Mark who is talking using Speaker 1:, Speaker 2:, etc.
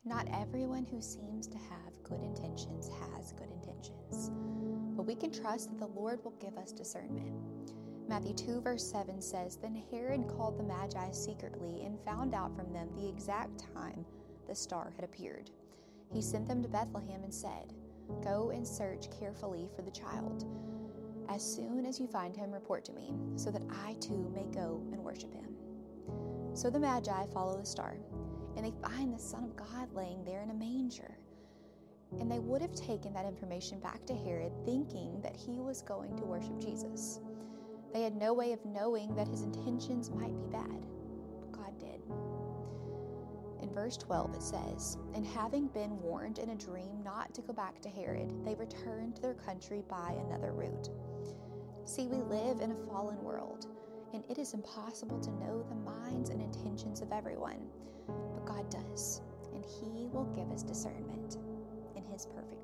Speaker 1: Not everyone who seems to have good intentions has good intentions, but we can trust that the Lord will give us discernment. Matthew 2 verse 7 says, "Then Herod called the Magi secretly and found out from them the exact time the star had appeared. He sent them to Bethlehem and said, 'Go and search carefully for the child. As soon as you find him, report to me, so that I too may go and worship him.'" So the Magi follow the star, and they find the Son of God laying there in a manger. And they would have taken that information back to Herod, thinking that he was going to worship Jesus. They had no way of knowing that his intentions might be bad, but God did. In verse 12 it says, "And having been warned in a dream not to go back to Herod, they returned to their country by another route." See, we live in a fallen world, and it is impossible to know the minds and intentions of everyone, but God does, and He will give us discernment in His perfect